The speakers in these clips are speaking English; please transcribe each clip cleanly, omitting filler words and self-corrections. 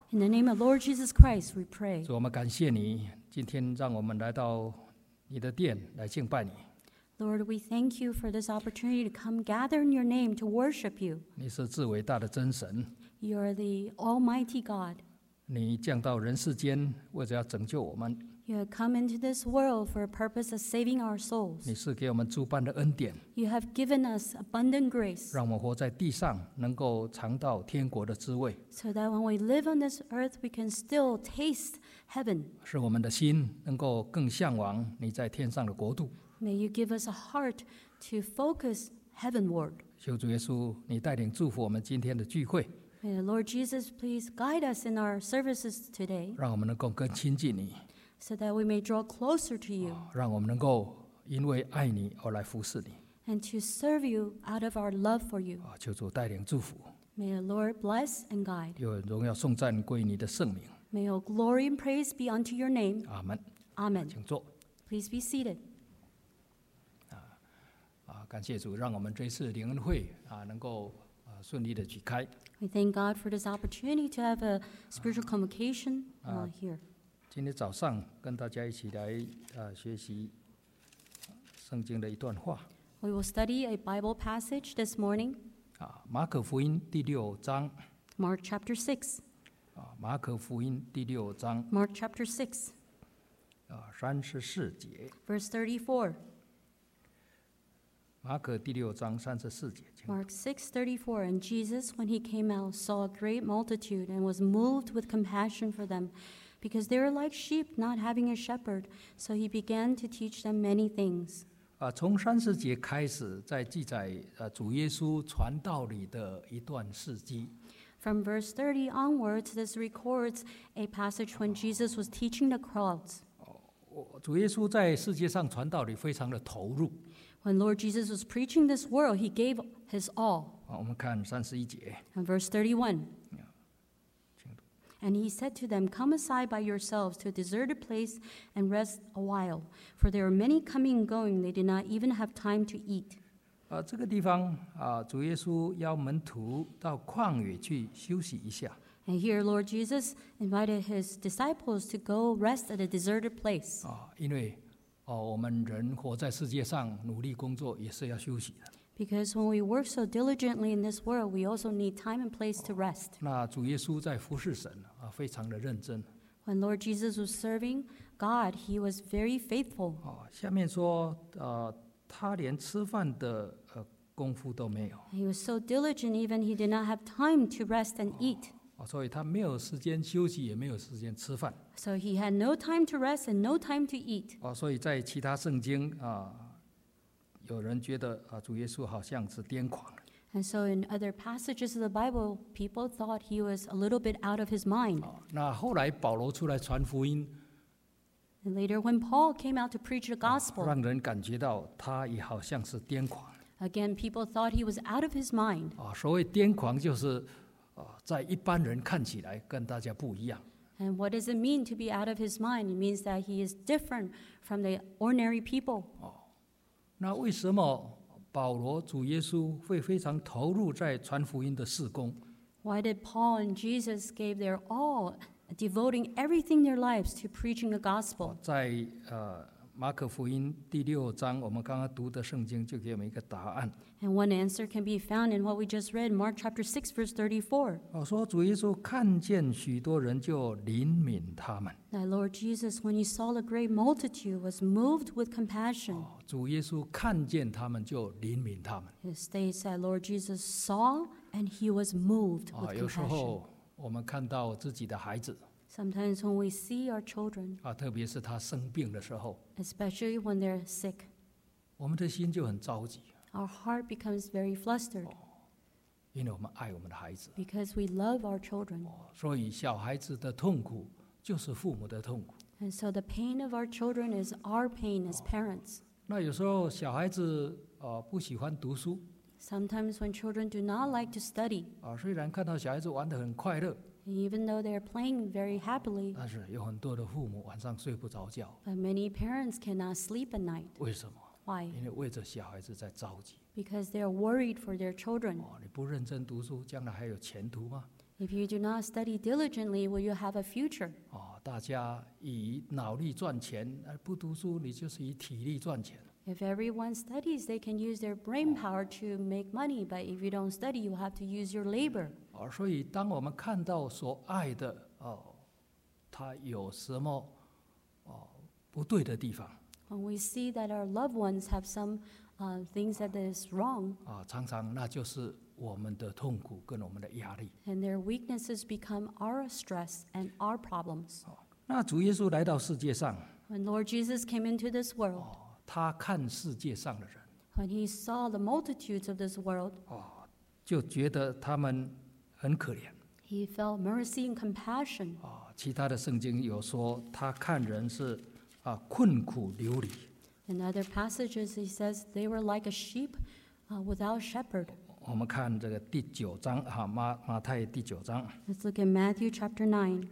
In the name of Lord Jesus Christ, we pray. 主，我们感谢你，今天让我们来到你的殿来敬拜你。 Lord, we thank you for this opportunity to come gather in your name to worship you. 你是至伟大的真神， You are the Almighty God. 你降到人世间，为着要拯救我们。 You have come into this world for a purpose of saving our souls. 你是给我们诸般的恩典， You have given us abundant grace 让我们活在地上，能够尝到天国的滋味， so that when we live on this earth, we can still taste heaven. 使我们的心能够更向往你在天上的国度。 May you give us a heart to focus heavenward. 求主耶稣，你带领祝福我们今天的聚会， May the Lord Jesus please guide us in our services today 让我们能够更亲近你， so that we may draw closer to you 让我们能够因为爱你而来服侍你。 and to serve you out of our love for you. 求主带领祝福， May the Lord bless and guide. 有荣耀颂赞归你的圣名。 May all glory and praise be unto your name. 阿门。 Amen. 请坐。 Please be seated. 感谢主，让我们这次灵恩会能够顺利的举开。 We thank God for this opportunity to have a spiritual convocation here. 今天早上跟大家一起来学习圣经的一段话。 We will study a Bible passage this morning, 马可福音第6章。 Mark chapter 6. 马可福音第6章。 Mark chapter 6, 34节。 verse 34. 马可第6章34节。 Mark 6:34. And Jesus, when he came out, saw a great multitude and was moved with compassion for them, because they were like sheep not having a shepherd. So he began to teach them many things. 从30节开始，在记载主耶稣传道里的一段事迹。 From verse 30 onwards, this records a passage when Jesus was teaching the crowds. 主耶稣在世界上传道里非常的投入。 When Lord Jesus was preaching this world, he gave his all. 我们看31节。 And verse 31. And he said to them, Come aside by yourselves to a deserted place and rest a while. For there were many coming and going, they did not even have time to eat. 这个地方主耶稣邀门徒到旷野去休息一下。 And here Lord Jesus invited his disciples to go rest at a deserted place. 因为我们人活在世界上，努力工作也是要休息的。 Because when we work so diligently in this world, we also need time and place to rest. 那主耶稣在服侍神非常的认真。 When Lord Jesus was serving God, he was very faithful. 下面说他连吃饭的功夫都没有。 He was so diligent, even he did not have time to rest and eat. 所以他没有时间休息，也没有时间吃饭。 So he had no time to rest and no time to eat. 所以在其他圣经有人觉得主耶稣好像是癫狂。 And so in other passages of the Bible, people thought he was a little bit out of his mind. 那后来保罗出来传福音， And later when Paul came out to preach the gospel, 让人感觉到他也好像是癫狂。 again, people thought he was out of his mind. 所谓癫狂就是在一般人看起来跟大家不一样。 And what does it mean to be out of his mind? It means that he is different from the ordinary people. 那为什么保罗主耶稣会非常投入在传福音的事工？ Why did Paul and Jesus gave their all, devoting everything in their lives to preaching the gospel? 在马可福音第6章，我们刚刚读的圣经就给我们一个答案。 And one answer can be found in what we just read, Mark chapter 6, verse 34. 说主耶稣看见许多人就怜悯他们。 That Lord Jesus, when he saw the great multitude, was moved with compassion. 主耶稣看见他们就怜悯他们。 It states that Lord Jesus saw and he was moved with 有时 compassion. 候我们看到自己的孩子， Sometimes when we see our children, 特别是他生病的时候， especially when they're sick, 我们的心就很着急， our heart becomes very flustered 因为我们爱我们的孩子， because we love our children. 所以小孩子的痛苦就是父母的痛苦。 And so the pain of our children is our pain as parents. 那有时候小孩子不喜欢读书， Sometimes when children do not like to study, 虽然看到小孩子玩得很快乐， even though they're playing very happily, 但是有很多的父母晚上睡不着觉。 but many parents cannot sleep at night. 为什么？ Why? 因为为着小孩子在着急。 Because they're worried for their children. 你不认真读书，将来还有前途吗？ If you do not study diligently, will you have a future? 大家以脑力赚钱，不读书你就是以体力赚钱。 If everyone studies, they can use their brain power to make money. But if you don't study, you have to use your labor. 所以当我们看到所爱的他有什么不对的地方， When we see that our loved ones have some things that is wrong, 常常那就是我们的痛苦跟我们的压力。 and their weaknesses become our stress and our problems. 那主耶稣来到世界上， When Lord Jesus came into this world, 他看世界上的人， when he saw the multitudes of this world, 就觉得他们很可怜。 he felt mercy and compassion. 其他的圣经有说，他看人是困苦流离。 In other passages, he says they were like a sheep without shepherd. 我们看这个第9章马太第9章 Let's look at Matthew chapter 9,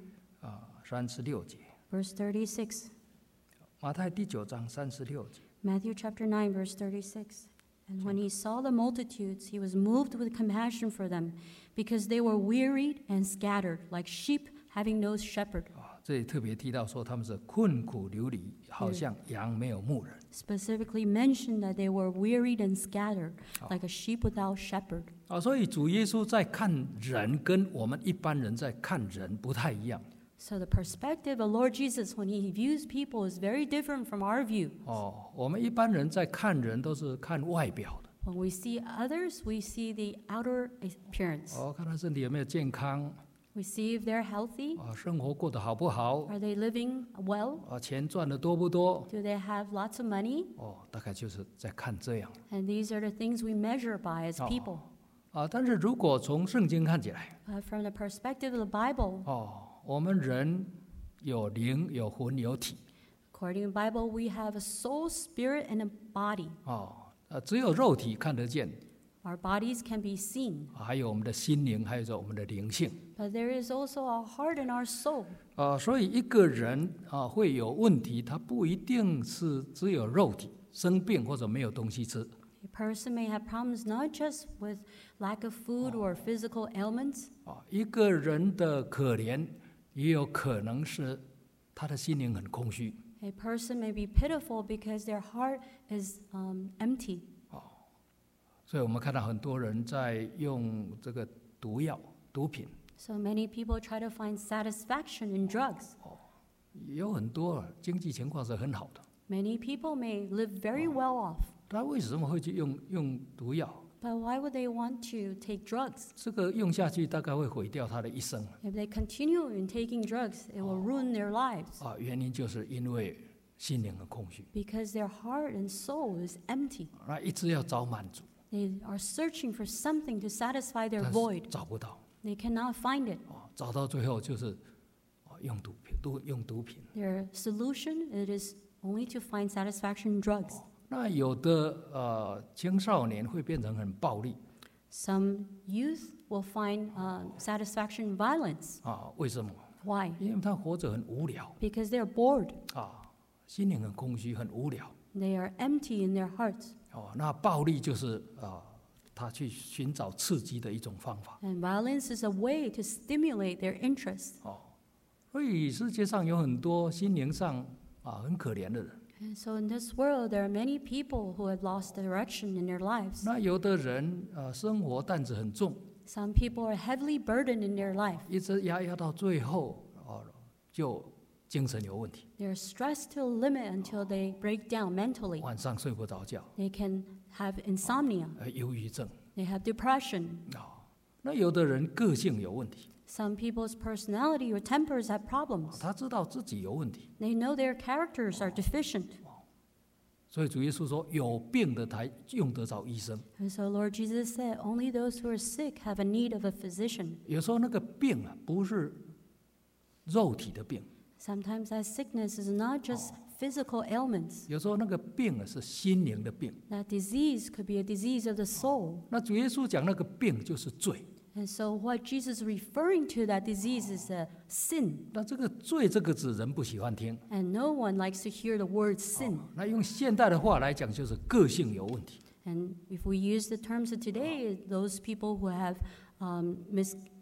36节。 verse 36. 马太第9章36节。 Matthew chapter 9, verse 36. And when he saw the multitudes, he was moved with compassion for them, because they were wearied and scattered, like sheep having no shepherd. 这里特别提到说他们是困苦流离，好像羊没有牧人。 Specifically mentioned that they were wearied and scattered, like a sheep without shepherd. 所以主耶稣在看人跟我们一般人在看人不太一样。 So the perspective of Lord Jesus when he views people is very different from our view. 我们一般人在看人都是看外表的。 When we see others, we see the outer appearance. 看他身体有没有健康， We see if they're healthy. 生活过得好不好， Are they living well? 钱赚的多不多， Do they have lots of money? 大概就是在看这样。 And these are the things we measure by as people. 但是如果从圣经看起来， But from the perspective of the Bible, 我们人有灵、有魂、有体。 according to the Bible, we have a soul, spirit, and a body. 只有肉体看得见， Our bodies can be seen, 还有我们的心灵，还有我们的灵性。 but there is also our heart and our soul. 所以一个人会有问题，他不一定是只有肉体生病或者没有东西吃。 A person may have problems not just with lack of food or physical ailments. 一个人的可怜，也有可能是他的心灵很空虚。 A person may be pitiful because their heart is empty. 所以我们看到很多人在用这个毒药、毒品， So many people try to find satisfaction in drugs. 有很多经济情况是很好的， Many people may live very well off, 他为什么会去用毒药？ but why would they want to take drugs? 这个用下去大概会毁掉他的一生。 If they continue in taking drugs, it will ruin their lives 原因就是因为心灵很空虚， because their heart and soul is empty. 那一直要找满足， They are searching for something to satisfy their 但 void. 是找不到。 They cannot find it. 找到最后就是用毒品。 Their solution it is only to find satisfaction in drugs. 那有的青少年会变成很暴力 Some youth will find satisfaction in violence. 为什么？ Why? 因为他活着很无聊 Because they're bored. 心灵很空虚，很无聊。 They are empty in their hearts. 那暴力就是他去寻找刺激的一种方法。 And violence is a way to stimulate their interest. 所以世界上有很多心灵上很可怜的人。 And so in this world, there are many people who have lost direction in their lives. 那有的人生活担子很重， Some people are heavily burdened in their life. 一直压到最后就精神有问题， They're stressed to a limit until they break down mentally. 晚上睡不着觉， They can have insomnia. 忧郁症。 They have depression. 那有的人个性有问题， Some people's personality or tempers have problems. 他知道自己有问题， They know their characters are deficient. 所以主耶稣说，有病的才用得着医生。 And so Lord Jesus said, only those who are sick have a need of a physician. 有时候那个病不是肉体的病， Sometimes that sickness is not just physical ailments. 有时候那个病是心灵的病。 That disease could be a disease of the soul. 那主耶稣讲那个病就是罪， And so what Jesus is referring to that disease is a sin. 那这个罪这个字人不喜欢听。 And no one likes to hear the word sin. 那用现代的话来讲，就是个性有问题。 And if we use the terms of today, those people who have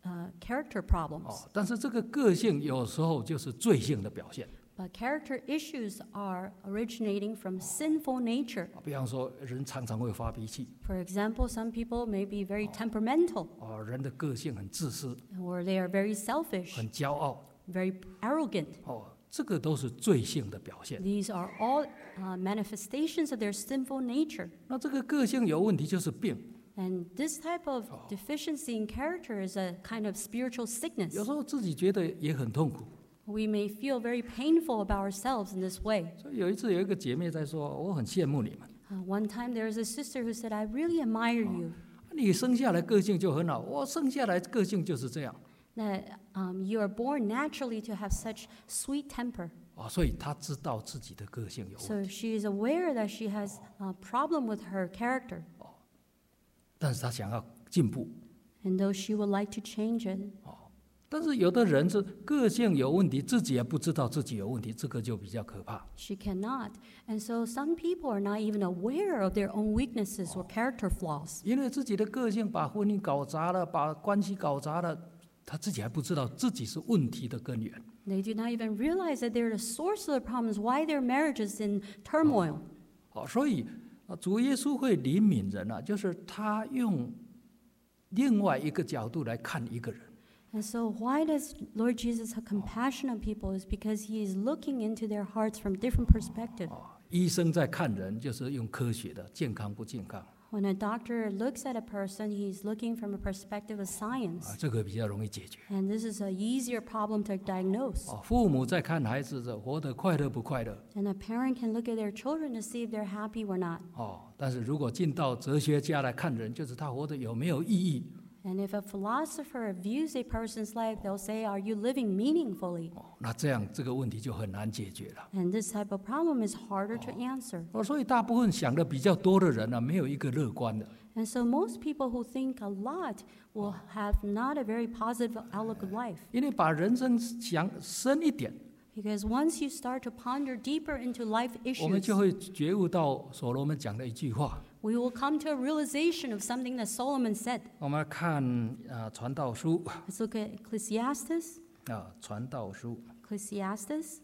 character problems. 但是这个个性有时候就是罪性的表现。 But character issues are originating from sinful nature. 比方说，人常常会发脾气。 For example, some people may be very temperamental. 人的个性很自私， Or they are very selfish, 很骄傲。 very arrogant. 这个都是罪性的表现。 These are all manifestations of their sinful nature. 那这个个性有问题就是病。 And this type of deficiency in character is a kind of spiritual 有 sickness. 时候自己觉得也很痛苦。 We may feel very painful about ourselves in this way. 所以有一次有一个姐妹在说：“我很羡慕你们， One time there was a sister who said, I really admire you. 你生下来个性就很好，我生下来个性就是这样。” That you are born naturally to have such sweet temper. 所以她知道自己的个性有问题， So she is aware that she has a problem with her character. 但是她想要进步。 And though she would like to change it, 但是有的人是个性有问题，自己也不知道自己有问题，这个就比较可怕。 she cannot. And so some people are not even aware of their own weaknesses or character flaws. 因为自己的个性把婚姻搞砸了，把关系搞砸了，他自己还不知道自己是问题的根源。 They do not even realize that they're the source of the problems, why their marriage is in turmoil. 所以主耶稣会怜悯人就是他用另外一个角度来看一个人。 And so why does Lord Jesus have compassion on people is because he is looking into their hearts from different perspectives. 医生在看人就是用科学的，健康不健康。 When a doctor looks at a person, he's looking from a perspective of science. 这个比较容易解决。 And this is an easier problem to diagnose. 父母在看孩子的活得快乐不快乐。 And a parent can look at their children to see if they're happy or not. 但是如果进到哲学家来看人，就是他活得有没有意义。 And if a philosopher views a person's life, they'll say, are you living meaningfully? 那这样这个问题就很难解决了。 And this type of problem is harder to answer. 所以大部分想的比较多的人没有一个乐观的。 And so most people who think a lot will have not a very positive outlook of life. 因为把人生想深一点， Because once you start to ponder deeper into life 我们 issues, 就会觉悟到所罗门讲的一句话。 we will come to a realization of something that Solomon said. 我们看传道书 Let's look at Ecclesiastes. 传道书 Ecclesiastes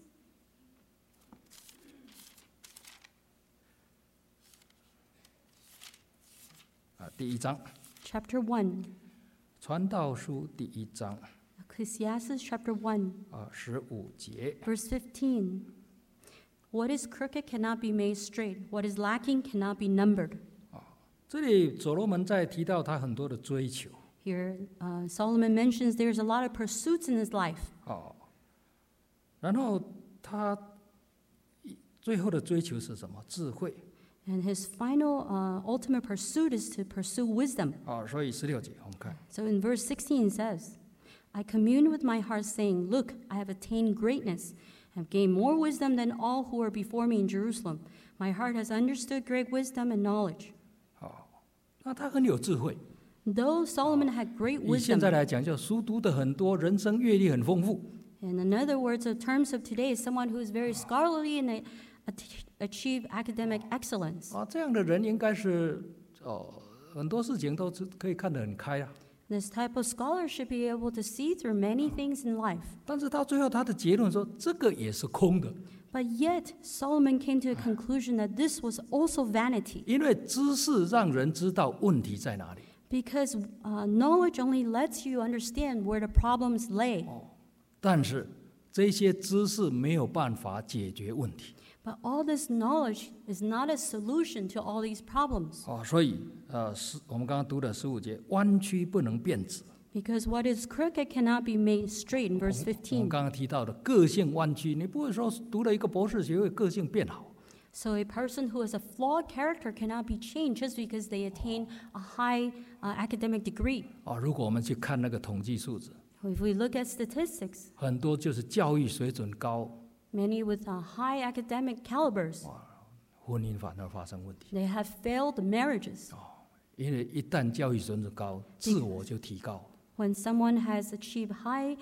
第1章， chapter 1. 传道书第1章 Ecclesiastes chapter 1, 15节。 verse 15. What is crooked cannot be made straight. What is lacking cannot be numbered. 这里所罗门在提到他很多的追求。 Here, Solomon mentions there's a lot of pursuits in his life. 然后他最后的追求是什么？智慧。 And his final, ultimate pursuit is to pursue wisdom. 所以16节我们看， So in verse 16 it says, I commune with my heart, saying, Look, I have attained greatness, have gained more wisdom than all who are before me in Jerusalem. My heart has understood great wisdom and knowledge. 那他很有智慧。 Though Solomon had great 以现在 wisdom, 来讲，就书读的很多，人生阅历很丰富。 and in other words, in terms of today, is someone who is very scholarly and achieve academic excellence. 这样的人应该是很多事情都可以看得很开。 This type of scholar should be able to see through many things in life. 但是到最后他的结论说，这个也是空的。 But yet, Solomon came to a conclusion that this was also vanity. 因为知识让人知道问题在哪里。 Because knowledge only lets you understand where the problems lay. 但是这些知识没有办法解决问题。 But all this knowledge is not a solution to all these problems. 所以我们刚刚读的15节，弯曲不能变直。 Because what is crooked cannot be made straight in verse 我们 15. 刚刚提到的个性弯曲，你不会说读了一个博士学位，个性变好。 So a person who has a flawed character cannot be changed just because they attain a high academic degree. 如果我们去看那个统计数字， If we look at statistics, 很多就是教育水准高， many with high academic calibers, 婚姻反而发生问题。 they have failed marriages. 因为一旦教育水准高，自我就提高。 When someone has achieved high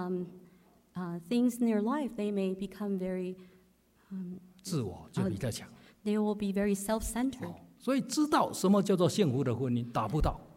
things in their life, they may become very, 自我就比较强。 they will be very self-centered. 所以知道什么叫做幸福的婚姻，达不到。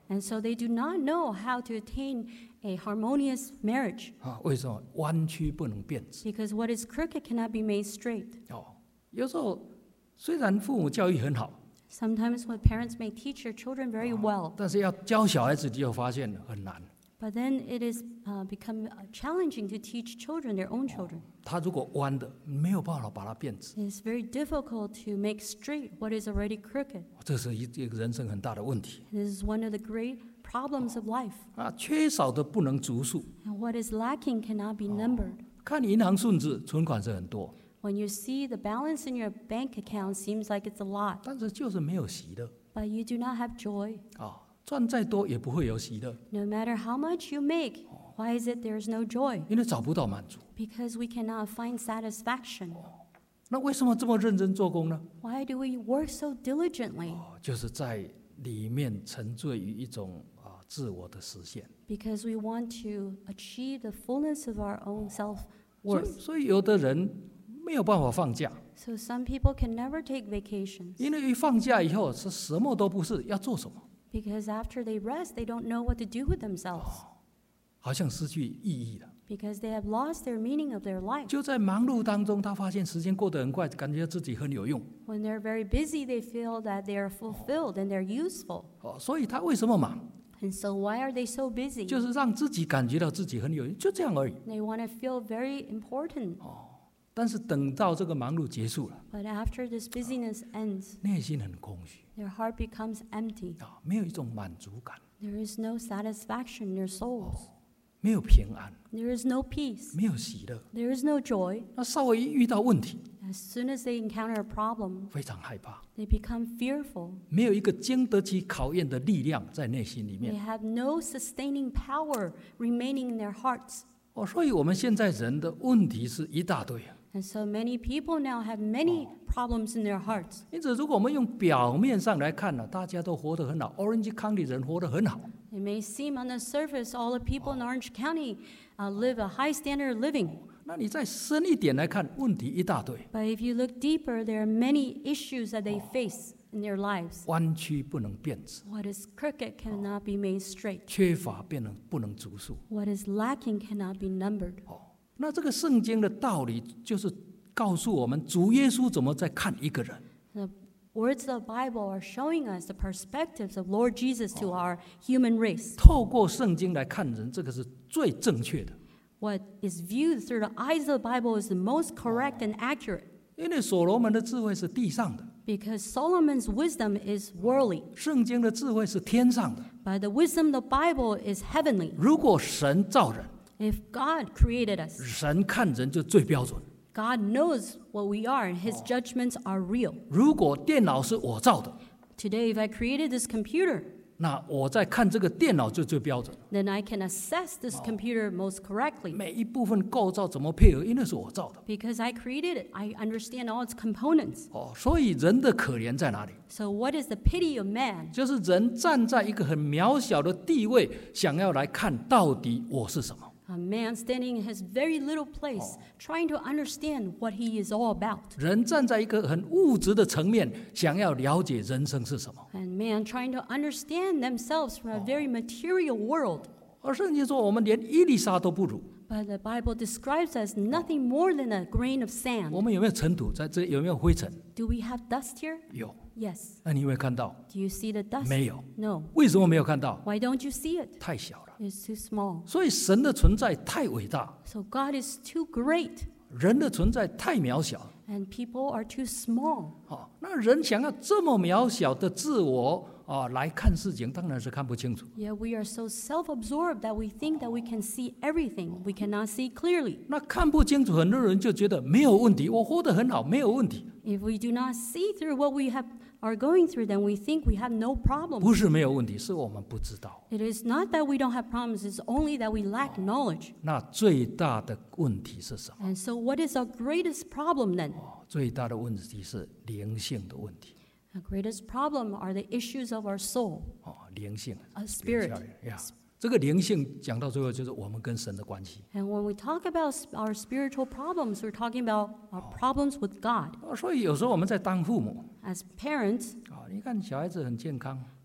And so they do not know how to attain a harmonious marriage 为什么弯曲不能变直？ because what is crooked cannot be made straight. 有时候虽然父母教育很好， Sometimes when parents may teach their children very well, 但是要教小孩子就发现很难。 but then it is become challenging to teach children, their own children. 他如果弯的，没有办法把它变直， It is very difficult to make straight what is already crooked. 这是一个人生很大的问题。 This is one of the great problems of life. 缺少的不能足数。 And what is lacking cannot be numbered. 看银行数字，存款是很多， When you see the balance in your bank account seems like it's a lot, 但是就是没有喜乐 but you do not have joy. 赚再多也不会有喜乐， No matter how much you make, why is it there is no joy? 因为找不到满足。 Because we cannot find satisfaction. 那为什么这么认真做工呢？ Why do we work so diligently? 就是在里面沉醉于一种自我的实现。 Because we want to achieve the fullness of our own 所 self-worth. 所以有的人没有办法放假， So some people can never take vacations 因为一放假以后是什么都不是，要做什么， because after they rest, they don't know what to do with themselves 好像失去意义了。 because they have lost their meaning of their life. 就在忙碌当中，他发现时间过得很快，感觉自己很有用。 When they're very busy, they feel that they are fulfilled and they're useful. 所以他为什么忙？ And so why are they so busy? 就是让自己感觉到自己很有用，就这样而已。 They want to feel very important. 但是等到这个忙碌结束了， But after this busyness ends, 内心很空虚 their heart becomes empty. 没有一种满足感， There is no satisfaction in their souls. 没有平安， There is no peace. 没有喜乐。 There is no joy. 那稍微一遇到问题， As soon as they encounter a problem, 非常害怕， they become fearful. 没有一个经得起考验的力量在内心里 They 面。 have no sustaining power remaining in their hearts. 所以我们现在人的问题是一大堆啊。 And so many people now have many problems in their hearts. 因此，如果我们用表面上来看呢，大家都活得很好 ，Orange County 人活得很好。 It may seem on the surface all the people in Orange County live a high standard of living. 那你再深一点来看，问题一大堆， But if you look deeper, there are many issues that they face in their lives. 弯曲不能变直， What is crooked cannot be made straight. 缺乏不能足数。 What is lacking cannot be numbered. 那这个圣经的道理就是告诉我们，主耶稣怎么在看一个人。 The words of the Bible are showing us the perspectives of Lord Jesus to our human race. 透过圣经来看人，这个是最正确的。 What is viewed through the eyes of the Bible is the most correct and accurate 因为所罗门的智慧是地上的， because Solomon's wisdom is worldly, 圣经的智慧是天上的。 but the wisdom of the Bible is heavenly. 如果神造人， If God created us, 神看人就最标准。 God knows what we are and his judgments are real. 如果电脑是我造的， Today, if I created this computer, 那我在看这个电脑就最标准。 then I can assess this computer most correctly. 每一部分构造怎么配合，因为是我造的。 Because I created it, I understand all its components. 所以人的可怜在哪里？ So, what is the pity of man? 就是人站在一个很渺小的地位，想要来看到底我是什么。 A man standing in his very little place, trying to understand what he is all about. 人站在一个很物质的层面，想要了解人生是什么。 And man trying to understand themselves from a very material world. 而圣经说，我们连伊丽莎都不如。 But the Bible describes us nothing more than a grain of 我 sand. 们有没有尘土？在这有没有灰尘？ Do we have dust here? 有。 Yes. 那你有没有看到？ Do you see the dust? 没有。 No. 为什么没有看到？ Why don't you see it? 太小了。 It's too small. 所以神的存在太伟大， So God is too great 人的存在太渺小。 and people are too small. 那人想要这么渺小的自我来看事情，当然是看不清楚。 Yet we are so self-absorbed that we think that we can see everything. We cannot see clearly. 那看不清楚，很多人就觉得没有问题，我活得很好，没有问题。 If we do not see through what we are going through, then we think we have no problem. 不是没有问题，是我们不知道。 It is not that we don't have problems, it's only that we lack knowledge. 那最大的问题是什么？ And so what is our greatest problem then? 最大的问题是灵性的问题。 Our greatest problem are the issues of our soul, 灵性 a spirit. 这个灵性讲到最后就是我们跟神的关系。 And when we talk about our spiritual problems, we're talking about our problems with God. 所以有时候我们在当父母 As parents, 你看小孩子很健康，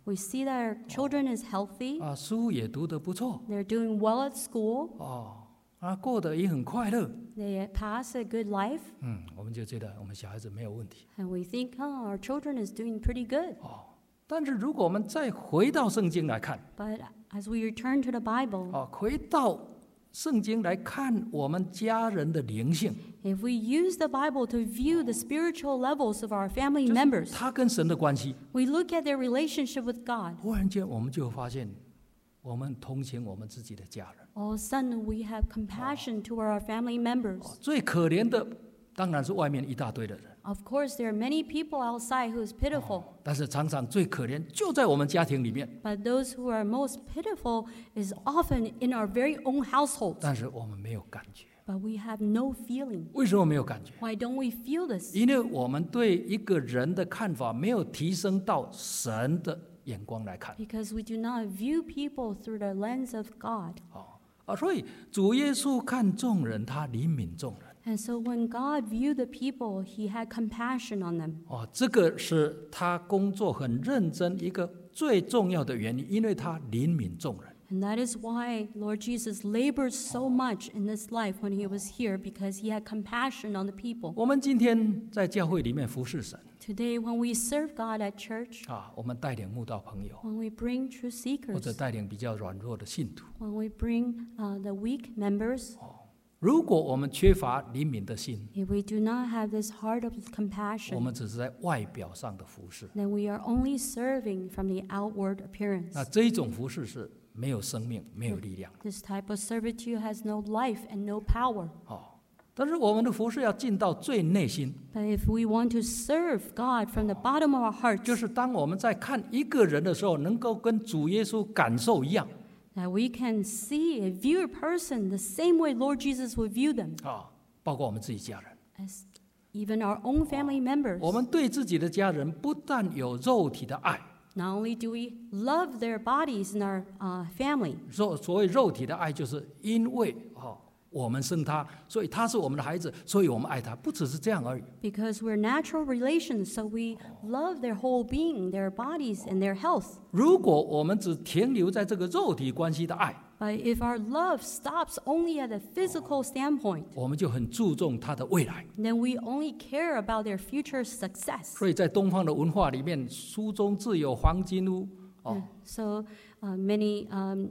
We see that our children is healthy. 书也读得不错， They're doing well at school. 过得也很快乐， They pass a good life. 我们就觉得我们小孩子没有问题。 And we think, our children is doing pretty good. 但是如果我们再回到圣经来看， But as we return to the Bible, 回到圣经来看我们家人的灵性， if we use the Bible to view the spiritual levels of our family members, 他跟神的关系， we look at their relationship with God. 忽然间我们就发现，我们同情我们自己的家人。 All of a sudden, we have compassion toward our family members. 最可怜的当然是外面一大堆的人， Of course, there are many people outside who is pitiful. 但是常常最可怜就在我们家庭里面。 But those who are most pitiful is often in our very own households. 但是我们没有感觉， But we have no feeling. 为什么没有感觉？ Why don't we feel this? 因为我们对一个人的看法没有提升到神的眼光来看。 Because we do not view people through the lens of God. 所以主耶稣看众人，他怜悯众人。 And so when God viewed the people, he had compassion on them. 这个是他工作很认真一个最重要的原因，因为他怜悯众人。 And that is why Lord Jesus labored so much in this life when he was here, because he had compassion on the people. 我们今天在教会里面服侍神， Today, when we serve God at church, 我们带领慕道朋友， when we bring true 或者 seekers, 带领比较软弱的信徒， when we bring the weak members, 如果我们缺乏怜悯的心， if we do not have this heart of 我 compassion, 们只是在外表上的服侍。 then we are only serving from the outward appearance. 那这一种服侍是没有生命、没有力量。 This type of servitude has no life and no power. 但是我们的服侍要进到最内心， But if we want to serve God from the bottom of our hearts, 就是当我们在看一个人的时候，能够跟主耶稣感受一样。 that we can see and view a person the same way Lord Jesus would view them, 包括我们自己家人， as even our own family members. 我们对自己的家人不但有肉体的爱， Not only do we love their bodies in our family, 所谓肉体的爱，就是因为我们生他，所以他是我们的孩子，所以我们爱他，不只是这样而已。 because we're natural relations, so we love their whole being, their bodies, and their health. 如果我们只停留在这个肉体关系的爱， But if our love stops only at a physical standpoint, 我们就很注重他的未来。 then we only care about their future success. 所以在东方的文化里面，书中自有黄金屋。 So many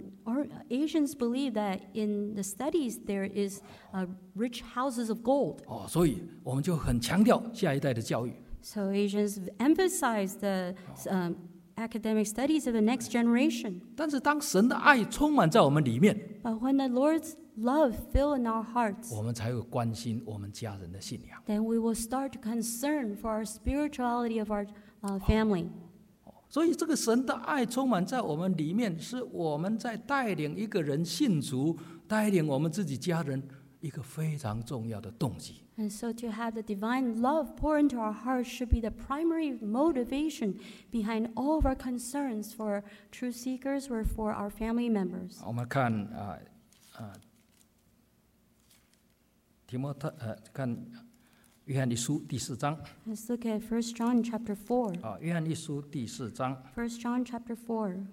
Asians believe that in the studies there is rich houses of gold. 所以我们就很强调下一代的教育。 So Asians emphasize the academic studies of the next generation. 但是当神的爱充满在我们里面， But when the Lord's love fill in our hearts, 我们才会关心我们家人的信仰。 then we will start to concern for our spirituality of our family. 所以这个神的爱充满在我们里面，是我们在带领一个人信主，带领我们自己家人一个非常重要的动机。 And so to have the divine love pour into our hearts should be the primary motivation behind all of our concerns for true seekers or for our family members. 我们看看约翰一书第4章。 Let's look at 1 John chapter 4. 约翰一书第4章。 1 John chapter 4.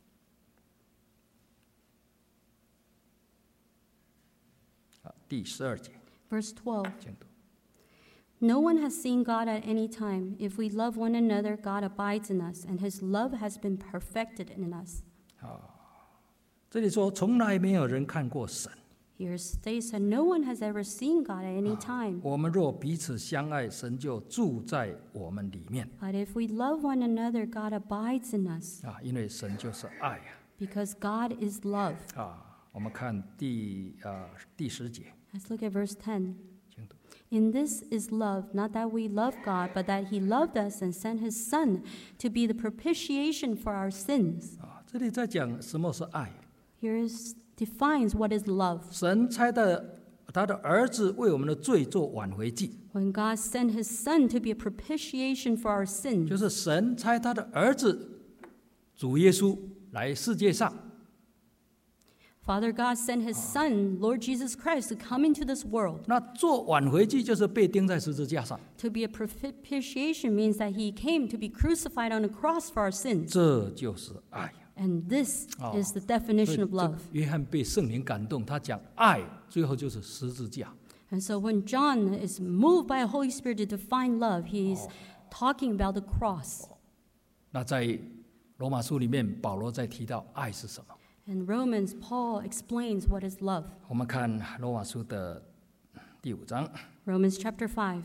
第12节。 Verse 12. 请读。 No one has seen God at any time. If we love one another, God abides in us, and his love has been perfected in us. 这里说，从来没有人看过神。 Here states that no one has ever seen God at any time. 我们若彼此相爱，神就住在我们里面。 But if we love one another, God abides in us, 因为神就是爱。 because God is love. 我们看第10节。 Let's look at verse 10. 请读。 In this is love, not that we love God, but that he loved us and sent his Son to be the propitiation for our sins. 这里在讲什么是爱。 Here defines what is love. 神差他的儿子为我们的罪做挽回祭， When God sent his Son to be a propitiation for our 就 sins, 是神差他的儿子主耶稣来世界上， Father God sent his Son, Lord Jesus Christ, to come into this world. 那做挽回祭就是被钉在十字架上， To be a propitiation means that he came to be crucified on a cross for our sins. 这就是爱。 And this is the 所以 definition of 这个 love. 约翰被圣灵感动，他讲爱，最后就是十字架。 And so when John is moved by the Holy Spirit to define love, he's talking about the cross. 那在罗马书里面，保罗在提到爱是什么？ In Romans, Paul explains what is love. 我们看罗马书的第5章， Romans chapter 5.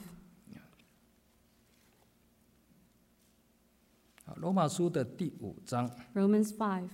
罗马书的第5章 Romans 5.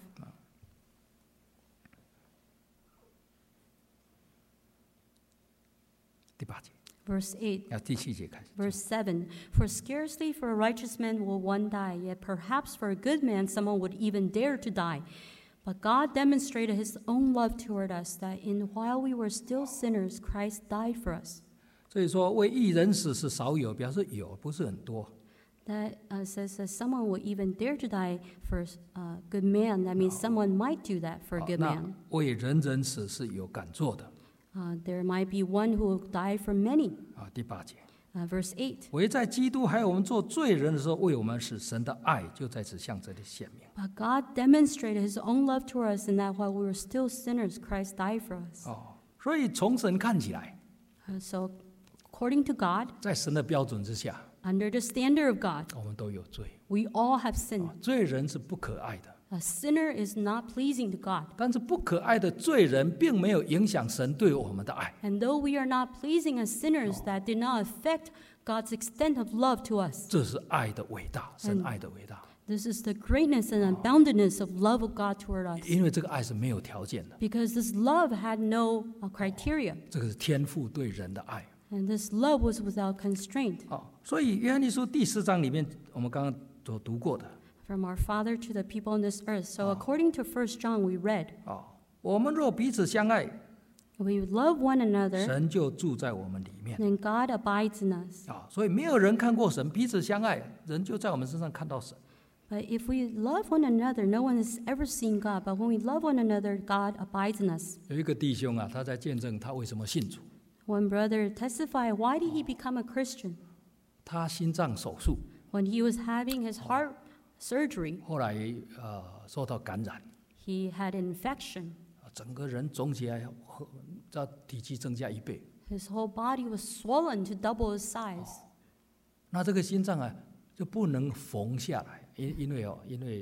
第8节， Verse 8. 第7节开始。 Verse 7. For scarcely for a righteous man will one die, yet perhaps for a good man someone would even dare to die. But God demonstrated his own love toward us, that in while we were still sinners, Christ died for us. 所以说，为义人死是少有，表示有，不是很多。 That says that someone would even dare to die for a good man. That means someone might do that for a 好 good 那 man. 为人人死是有敢做的。 There might be one who will die for many. 第8节， Verse 8. 唯在基督还有我们做罪人的时候，为我们使神的爱就在此向这里显明。 But God demonstrated his own love toward us in that while we were still sinners, Christ died for us. 所以从神看起来， So according to God, 在神的标准之下， under the standard of God, 我们都有罪。 we all have sinned. 罪人是不可爱的， A sinner is not pleasing to God. 但是不可爱的罪人并没有影响神对我们的爱。 And though we are not pleasing as sinners, that did not affect God's extent of love to us. 这是爱的伟大，神爱的伟大。 This is the greatness and unboundedness of love of God toward us. 因为这个爱是没有条件的， Because this love had no criteria. 这个是天父对人的爱。 And this love was without constraint. 所以约翰一书第4章里面，我们刚刚所读过的， From our Father to the people on this earth. So according to 1 John, we read, 我们若彼此相爱， we love one another, 神就住在我们里面。 then God abides in us. 所以没有人看过神，彼此相爱，人就在我们身上看到神。 But if we love one another, no one has ever seen God. But when we love one another, God abides in us. 有一个弟兄啊，他在见证他为什么信主。 One brother testified, why did he become a Christian? 他心脏手术， When he was having his heart surgery, 后来受到感染， he had an infection. 整个人肿起来，这体积增加1倍。 His whole body was swollen to double his size. 那这个心脏啊就不能缝下来，因为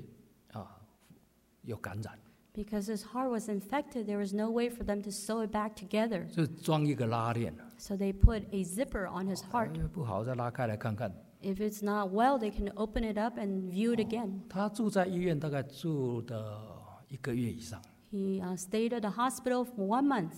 有感染， Because his heart was infected, there was no way for them to sew it back together. 就装一个拉链， So they put a zipper on his heart. 不好再拉开来看看。 If it's not well, they can open it up and view it again. 他住在医院，大概住的1个月以上。 He stayed at the hospital for 1 month.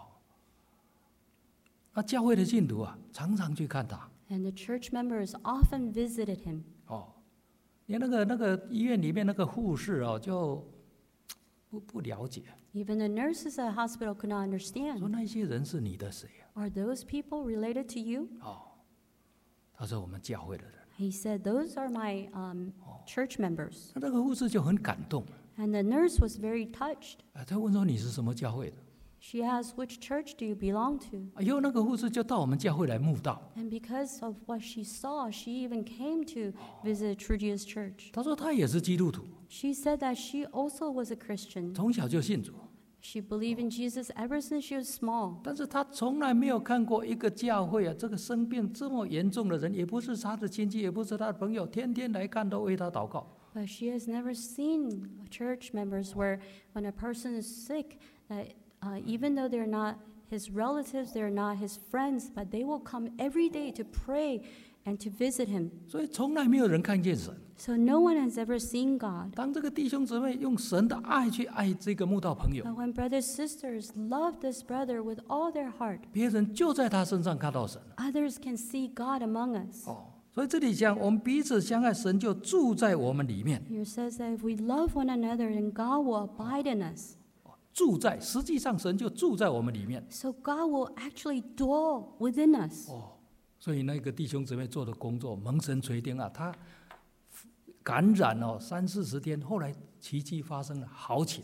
那教会的信徒啊，常常去看他。 And the church members often visited him. 连那个医院里面那个护士哦，就不了解， Even the nurses at the hospital could not 说 understand. 那些人是你的谁啊？ Are those people related to you? 他说我们教会的人。 He said, those are my church members. 那个护士就很感动， And the nurse was very touched. 他问说你是什么教会的？ She asked, which church do you belong to? 以后那个护士就到我们教会来慕道。 And because of what she saw, she even came to visit Trudia's church. 他说他也是基督徒， She said that she also was a Christian. 从小就信主， She believed in Jesus ever since she was small. 但是他从来没有看过一个教会啊，这个生病这么严重的人，也不是他的亲戚，也不是他的朋友，天天来看都为他祷告。 But she has never seen church members where when a person is sick, that even though they're not his relatives, they're not his friends, but they will come every day to pray and to visit him. 所以从来没有人看见神。 So no one has ever seen God. 当这个弟兄姊妹用神的爱去爱这个慕道朋友， But when brothers and sisters love this brother with all their heart, 别人就在他身上看到神。 others can see God among us. 所以这里讲，我们彼此相爱，神就住在我们里面。 Here says that if we love one another, then God will abide in us. 住在，实际上神就住在我们里面。 So God will actually dwell within us. 所以那个弟兄姊妹做的工作蒙神垂听啊，他感染3-40天，后来奇迹发生了，好起来了。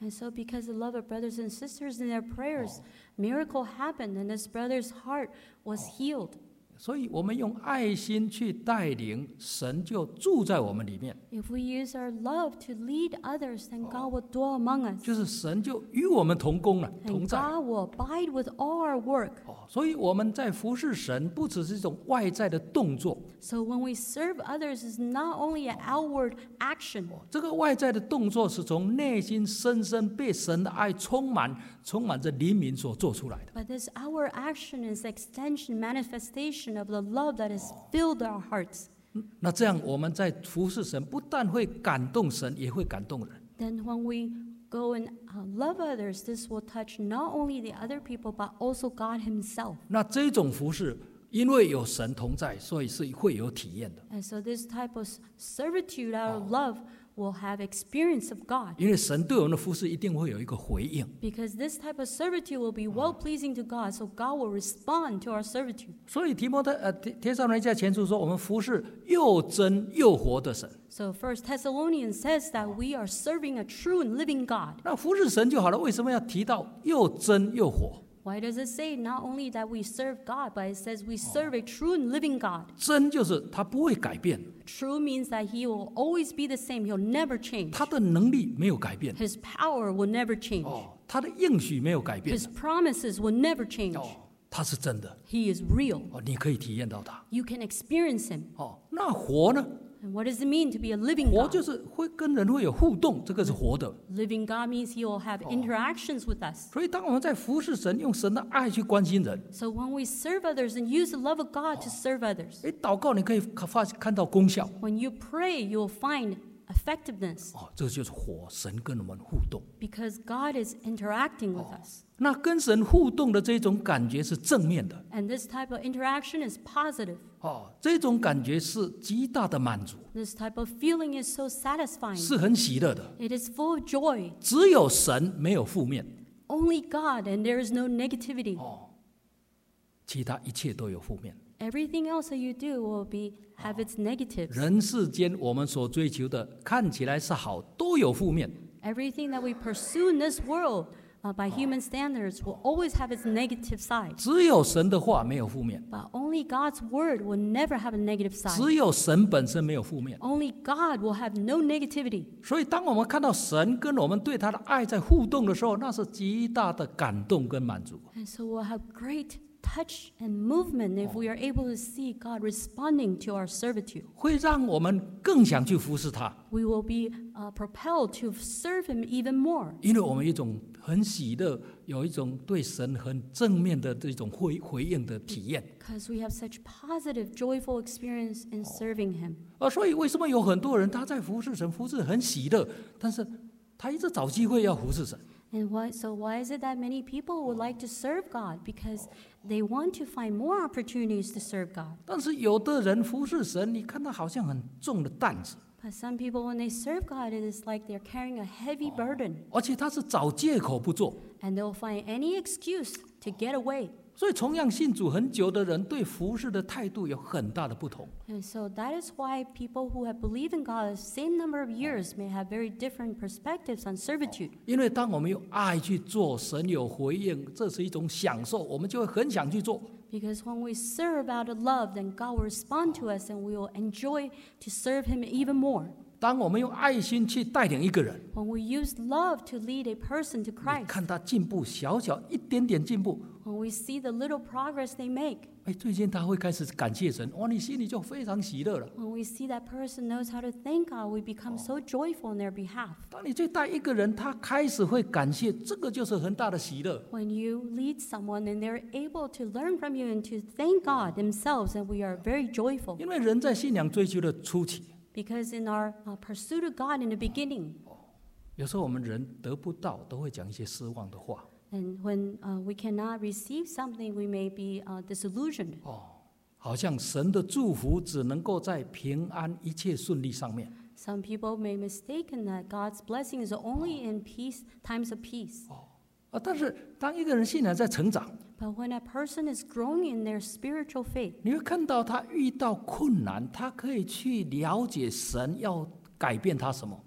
And so because of the love of brothers and sisters in their prayers, miracle happened and this brother's heart was healed. 所以我们用爱心去带领，神就住在我们里面。 If we use our love to lead others, then God will dwell among us. 就是神就与我们同工了，同 And 在。 God will abide with all our work. 所以我们在服侍神，不只是一种外在的动作， So when we serve others, it's not only an outward action. 这个外在的动作是从内心深深被神的爱充满着灵敏所做出来的。 But this outward action is extension, manifestation of the love that has filled our hearts. 那这样我们在服侍神，不但会感动神，也会感动人。 Then when we go and love others, this will touch not only the other people, but also God Himself. 那这种服侍，因为有神同在，所以是会有体验的。 And so this type of servitude out of love will have experience of God. 因为神对我们的服侍一定会有一个回应。 Because this type of servitude will be well-pleasing to God, so God will respond to our servitude. 所以帖撒罗尼迦前书说，我们服侍又真又活的神。 So First Thessalonians says that we are serving a true and living God. 那服侍神就好了，为什么要提到又真又活？ Why does it say not only that we serve God, but it says we serve a true and living God? 真就是他不会改变， True means that He will always be the same. He'll never change. 他的能力没有改变， His power will never change. 他的应许没有改变， His promises will never change. 他是真的， He is real. 你可以体验到他。 You can experience Him. 那活呢？ And what does it mean to be a living 活 God? 就是会跟人会有互动，这个是活的。 Living God means He will have interactions with us. 所以当我们在服侍神，用神的爱去关心人， So when we serve others and use the love of God to serve others, 祷告你可以看到功效。 when you pray, you will find effectiveness 这就是活，神跟我们互动。 because God is interacting with us. 那跟神互动的这种感觉是正面的， And this type of interaction is positive. 这种感觉是极大的满足， This type of feeling is so satisfying. 是很喜乐的。 It is full of joy. 只有神没有负面， Only God, and there is no negativity. 其他一切都有负面。 Everything else that you do will have its negatives. 人世间我们所追求的看起来是好，都有负面。 Everything that we pursue in this world by human standards will always have its negative side. 只有神的话没有负面， But only God's word will never have a negative side. 只有神本身没有负面。 Only God will have no negativity. 所以，当我们看到神跟我们对他的爱在互动的时候，那是极大的感动跟满足。 And so we'll have great touch and movement if we are able to see God responding to our servitude. 会让我们更想去服侍他， We will be propelled to serve Him even more 因为我们有一种很喜乐，有一种对神很正面的这种回应的体验。 because we have such positive, joyful experience in serving Him. 所以为什么有很多人他在服侍神，服侍很喜乐，但是他一直找机会要服侍神。 And why is it that many people would like to serve God? Because they want to find more opportunities to serve God. 但是有的人服侍神，你看他好像很重的担子， But some people, when they serve God, it is like they're carrying a heavy burden. 而且他是找借口不做。 And they'll find any excuse to get away. 所以同样信主很久的人，对服侍的态度有很大的不同。 And so that is why people who have believed in God the same number of years may have very different perspectives on servitude. 因为当我们用爱去做，神有回应，这是一种享受，我们就会很想去做。 Because when we serve out of love, then God will respond to us and we will enjoy to serve Him even more. 当我们用爱心去带领一个人， When we use love to lead a person to 你 Christ, 看他进步，小小一点点进步， when we see the little progress they make, 最近他会开始感谢神，你心里就非常喜乐了。 when we see that person knows how to thank God, we become so joyful in their behalf. 当你去带一个人，他开始会感谢，这个就是很大的喜乐。 When you lead someone and they're able to learn from you and to thank God themselves, and we are very joyful. 因为人在信仰追求的初期， Because in our pursuit of God in the beginning, 有时候我们人得不到，都会讲一些失望的话。 and when we cannot receive something, we may be disillusioned. 好像神的祝福只能够在平安、一切顺利上面。 Some people may mistaken that God's blessing is only in peace, times of peace. 但是当一个人信仰在成长， But when a person is growing in their spiritual faith, 你会看到他遇到困难，他可以去了解神要改变他什么。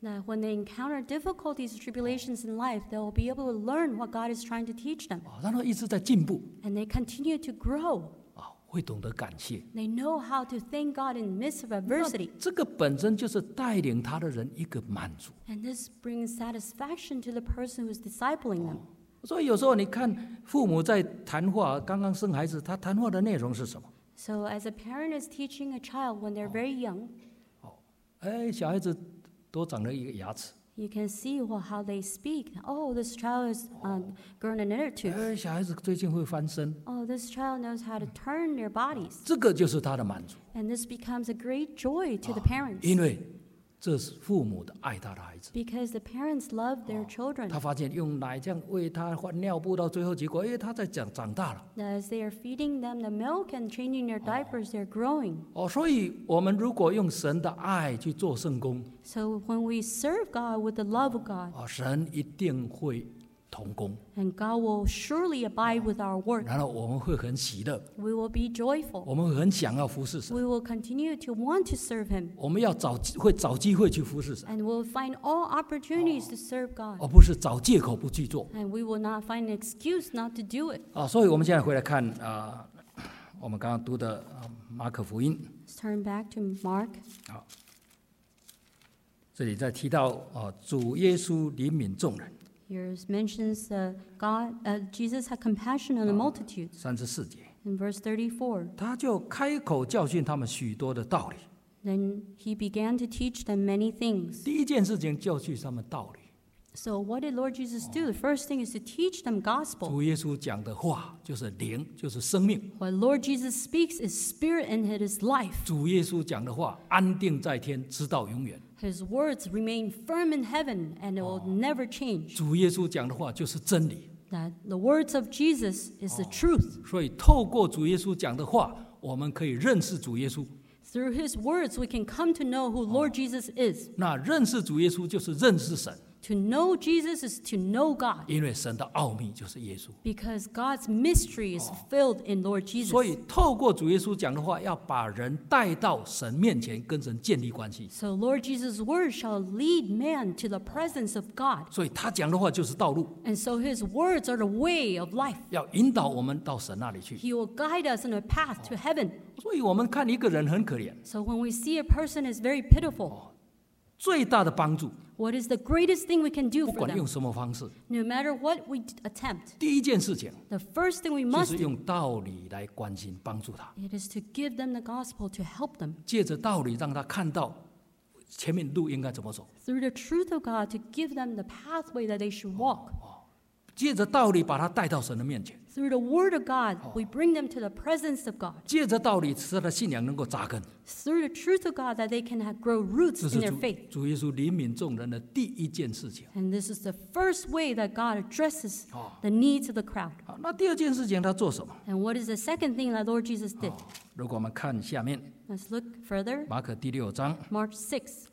That when they encounter difficulties, tribulations in life, they will be able to learn what God is trying to teach them. 然后一直在进步 And they continue to grow. 会懂得感谢。 They know how to thank God in the midst of adversity. 这个本身就是带领他的人一个满足。 And this brings satisfaction to the person who's discipling them. 所以有时候你看父母在谈话，刚刚生孩子，他谈话的内容是什么？ So as a parent is teaching a child when they're very young, 小孩子多长了一个牙齿。 you can see how they speak. Oh, this child has grown an inner tooth. 小孩子最近会翻身， Oh, this child knows how to turn their bodies. 这个就是他的满足， And this becomes a great joy to the parents. 因为这是父母的爱他的孩子。 Because the parents love their children. 他发现用奶这样喂他换尿布，到最后结果，他在长大了。 As they are feeding them the milk and changing their diapers, they're growing. 所以我们如果用神的爱去做圣工， So when we serve God with the love of God, 神一定会同工， and God will surely abide with our work, 然后我们会很喜乐， we will be joyful. 我们会很想要服侍神， We will continue to want to serve Him, 我们要会找机会去服侍神， and we'll find all opportunities to serve God. 而不是找借口不去做。 And we will not find an excuse not to do it. 所以我们现在回来看我们刚刚读的马可福音， Let's turn back to Mark. 这里在提到主耶稣怜悯众人， Here mentions Jesus had compassion on the multitudes. 34节， In verse 34, 他就开口教训他们许多的道理。 then he began to teach them many things. 第一件事情教训他们道理。 So what did Lord Jesus do? The first thing is to teach them gospel. 主耶稣讲的话就是灵，就是生命。 What Lord Jesus speaks is spirit and it is life. 主耶稣讲的话安定在天，直到永远。 His words remain firm in heaven and it will never change. 主耶稣讲的话就是真理。 That the words of Jesus is the truth. 所以透过主耶稣讲的话，我们可以认识主耶稣。 Through his words we can come to know who Lord Jesus is. 那认识主耶稣就是认识神， To know Jesus is to know God. 因为神的奥秘就是耶稣。 Because God's mystery is fulfilled in Lord Jesus. 所以透过主耶稣讲的话，要把人带到神面前，跟神建立关系。 So Lord Jesus' word shall lead man to the presence of God. 所以他讲的话就是道路， And so his words are the way of life. 要引导我们到神那里去。 He will guide us on a path to heaven. 所以我们看一个人很可怜， So when we see a person is very pitiful, 最大的帮助， what is the greatest thing we can do 不 for 管 them? 用什么方式， No matter what we attempt, 第一件事情 the first thing we 就 must 是 do, 用道理来关心帮助他， it is to give them the gospel to help them. 借着道理让他看到前面路应该怎么走， Through the truth of God to give them the pathway that they should walk. 借着道理把他带到神的面前， Through the word of God, we bring them to the presence of God. 借着道理使他的信仰能够扎根。 Through the truth of God, that they can grow roots 这 in 是 their faith. 主耶稣怜悯众人的第一件事情。 And this is the first way that God addresses the needs of the crowd. 好，那第二件事情他做什么？ And what is the second thing that Lord Jesus did? 如果我们看下面 Let's look further. 马可第6章 Mark 6,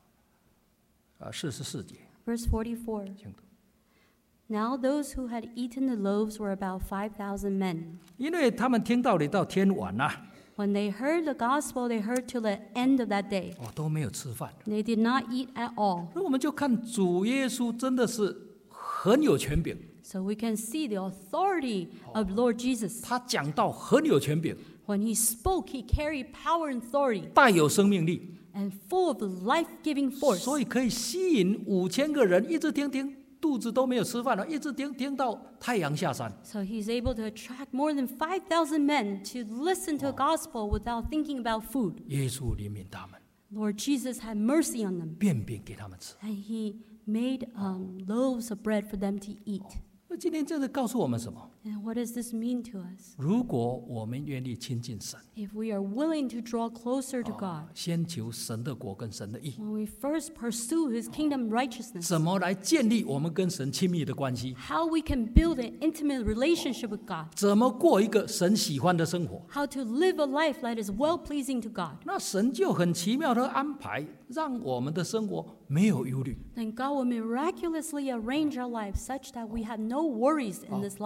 44节， verse 44. 请读。 Now those who had eaten the loaves were about 5,000 men. 因为他们听道理到天晚呐、 When they heard the gospel, they heard till the end of that day. 都没有吃饭。 They did not eat at all. 所以我们就看主耶稣真的是很有权柄， So we can see the authority of Lord Jesus. 他讲道很有权柄， When he spoke, he carried power and authority 带有生命力， and full of life-giving force. 所以可以吸引5000个人一直听，肚子都没有吃饭了，一直听到太阳下山。 So he's able to attract more than 5,000 men to listen to the gospel without thinking about food. 耶稣怜悯他们， Lord Jesus had mercy on them, 变饼给他们吃。 and he made loaves of bread for them to eat. 那今天这是告诉我们什么？ And what does this mean to us? 如果我们愿意亲近神， If we are willing to draw closer to God, 先求神的国跟神的义， when we first pursue his kingdom righteousness, 怎么来建立我们跟神亲密的关系？ how we can build an intimate relationship with God, 怎么过一个神喜欢的生活？ how to live a life that is well-pleasing to God, 那神就很奇妙的安排，让我们的生活没有忧虑。 then God will miraculously arrange our lives such that we have no worries in this life. 不是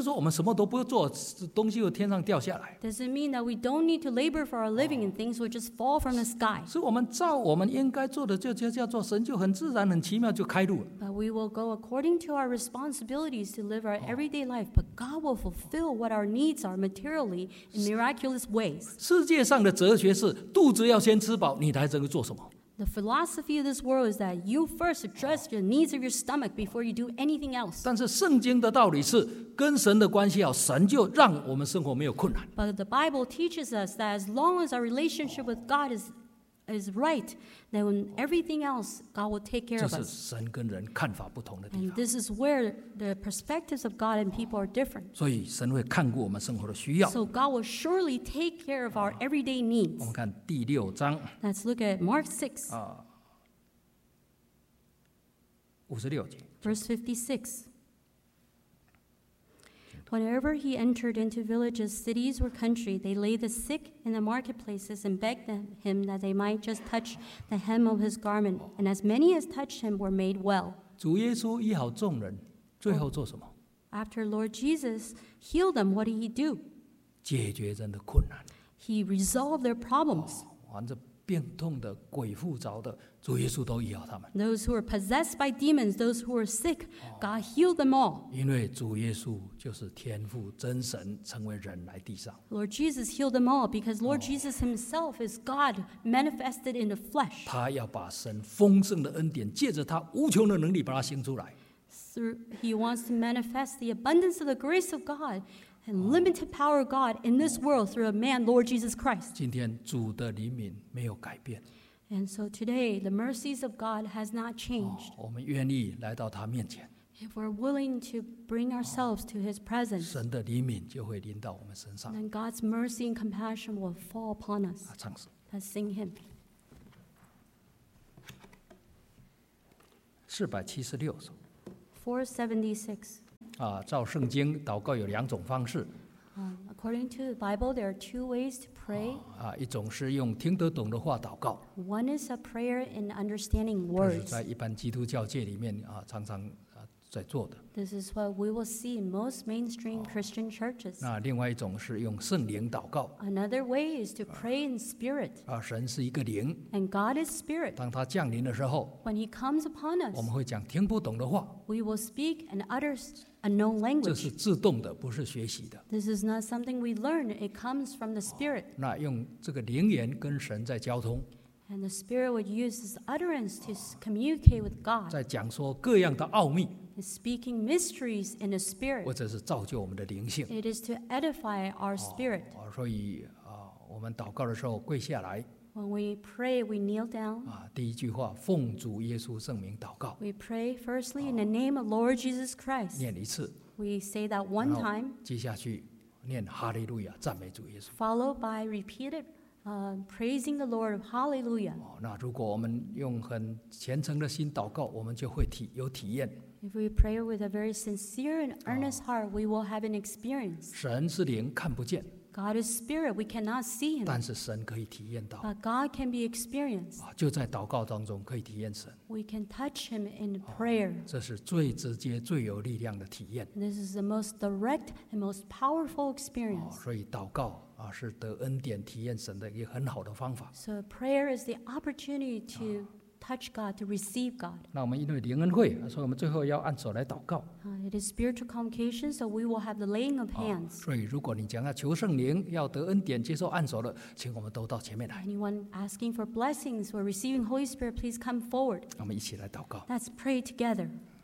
说我们什么都不做，东西由天上掉下来。 Doesn't mean that we don't need to labor for our living and things will just fall from the sky. 是我们照我们应该做的，就叫做神就很自然、很奇妙就开路了。 But we will go according to our responsibilities to live our everyday life. But God will fulfill what our needs are materially in miraculous ways. 世界上的哲学是肚子要先吃饱，你才能够做什么。 The philosophy of this world is that you first address the needs of your stomach before you do anything else. 但是圣经的道理是，跟神的关系好，神就让我们生活没有困难。 But the Bible teaches us that as long as our relationship with God is right, then when everything else, God will take care 这 of 是 us. 神跟人看法不同的地 And 方。 this is where the perspectives of God and people are different. 所以神会看顾我们生活的需要。 So God will surely take care of our everyday needs. 我们看第6章 Let's look at Mark 6, 56节。 verse 56. Whenever he entered into villages, cities, or country, they laid the sick in the marketplaces and begged him that they might just touch the hem of his garment. And as many as touched him were made well. 主耶稣医好众人，最后做什么？ After Lord Jesus healed them, what did he do? 解决人的困难。 He resolved their problems. 反正病痛的、鬼附着的，主耶稣都医好他们。 Those who were possessed by demons, those who were sick, God healed them all. 因为主耶稣就是天父真神，成为人来地上。 Lord Jesus healed them all because Lord Jesus himself is God manifested in the flesh. 他要把神丰盛的恩典，借着他无穷的能力，把它行出来。 He wants to manifest the abundance of the grace of God and limited power of God in this world through a man, Lord Jesus Christ. 今天主的怜悯没有改变， And so today, the mercies of God has not changed. 我们愿意来到他面前， If we're willing to bring ourselves to his presence, 神的怜悯就会临到我们身上。 then God's mercy and compassion will fall upon us. 唱诗 Let's sing him. 476首。 476. 照圣经祷告有2种方式， According to the Bible, there are two ways to pray. 一种是用听得懂的话祷告， One is a prayer in understanding 这是 words. 在一般基督教界里面常常在做的。 This is what we will see in most mainstream Christian churches. 那另外一种是用圣灵祷告， Another way is to pray in spirit. 神是一个灵， And God is spirit. 当他降临的时候， When he comes upon 我们 us, 会讲听不懂的话， we will speak and utter unknown 这 language. 是自动的，不是学习的。 This is not something we learn. It comes from the spirit. 那用这个灵言跟神在交通， And the spirit would use his utterance to communicate with God. 在讲说各样的奥秘， He's speaking mysteries in the 或 spirit. 者是造就我们的灵性。 It is to edify our spirit. 所以我们祷告的时候跪下来， When we pray, we kneel down. 第一句话奉主耶稣圣名祷告， We pray firstly in the name of Lord Jesus Christ. 念一次， We say that one 然后 time, 接下去念哈利路亚，赞美主耶稣。 followed by repeated praising the Lord of Hallelujah. 那如果我们用很虔诚的心祷告，我们就会有体验。 If we pray with a very sincere and earnest heart, we will have an experience. 神是灵，看不见， God is spirit. We cannot see him, 但是神可以体验到， but God can be experienced. 就在祷告当中可以体验神， We can touch him in prayer. 这是最直接、最有力量的体验。 And this is the most direct and most powerful experience. 所以祷告是得恩典、体验神的一个很好的方法。 So prayer is the opportunity to touch God, to receive God. 那我们因为灵恩会，所以我们最后要按手来祷告。 It is spiritual convocation, so we will have the laying of hands. 所以如果你讲要求圣灵、要得恩典、接受按手的，请我们都到前面来， Anyone asking for blessings or receiving Holy Spirit, please come forward. 我们一起来祷告。 Let's pray together.